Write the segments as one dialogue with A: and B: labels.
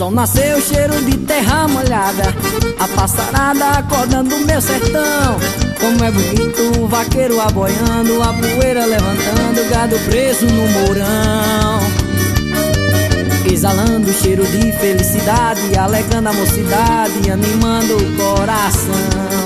A: sol nasceu, cheiro de terra molhada, a passarada acordando o meu sertão. Como é bonito o vaqueiro aboiando, a poeira levantando, gado preso no mourão. Exalando o cheiro de felicidade, alegrando a mocidade, animando o coração.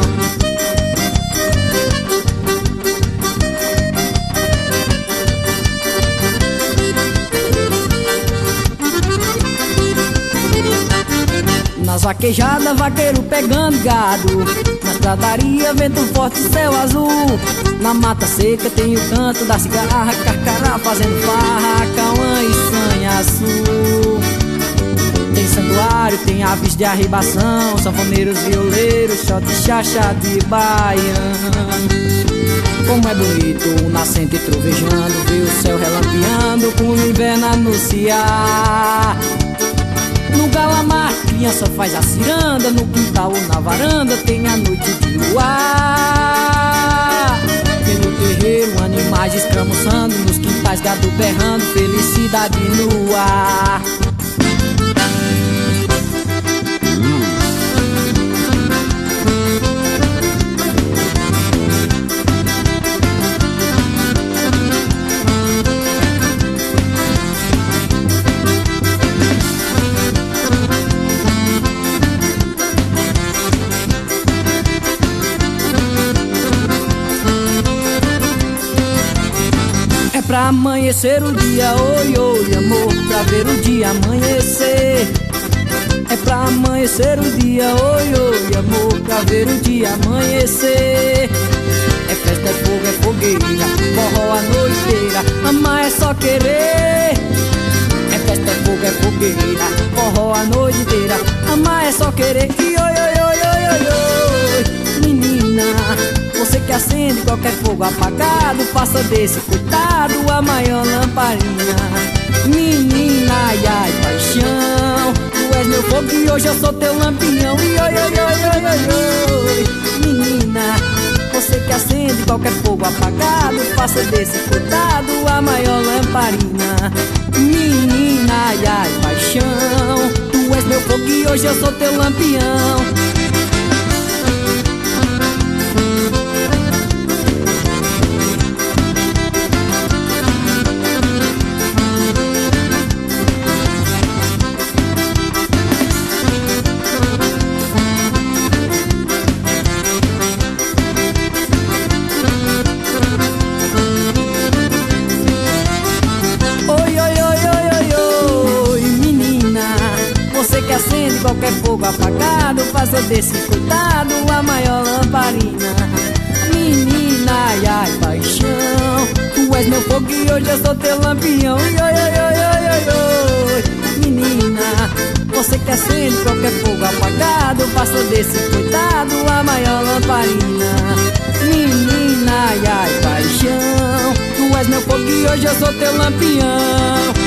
A: Nas vaquejadas, vaqueiro pegando gado, na estradaria, vento forte, céu azul. Na mata seca tem o canto da cigarra, carcará fazendo farra, cauã e sanhaçu. Tem santuário, tem aves de arribação, sanfoneiros, violeiros, shot e chacha de baiano. Como é bonito o nascente trovejando, ver o céu relampeando, com o inverno anunciar. No galamar, criança faz a ciranda, no quintal ou na varanda tem a noite de luar. Vem no terreiro, animais escramuçando, nos quintais gado berrando, felicidade no ar. Pra amanhecer o dia, oi, oi, amor, pra ver o dia amanhecer. É pra amanhecer o dia, oi, oi, amor, pra ver o dia amanhecer. É festa, é fogo, é fogueira, forró a noite inteira, amar é só querer. É festa, é fogo, é fogueira, forró a noite inteira, amar é só querer. E oi, oi, oi, oi, oi, oi, menina, você que acende qualquer fogo apagado, faça desse coitado a maior lamparina. Menina, ai, ai, paixão, tu és meu fogo e hoje eu sou teu lampião. E oi, oi, oi, oi, oi, oi, menina, você que acende qualquer fogo apagado, faça desse coitado a maior lamparina. Menina, ai, ai, paixão, tu és meu fogo e hoje eu sou teu lampião. Acende qualquer fogo apagado, faça desse coitado a maior lamparina. Menina, ai, ai, paixão, tu és meu fogo e hoje eu sou teu lampião. E oi, oi, oi, oi, oi, oi, menina, você que acende qualquer fogo apagado, faça desse coitado a maior lamparina. Menina, ai, ai, paixão, tu és meu fogo e hoje eu sou teu lampião.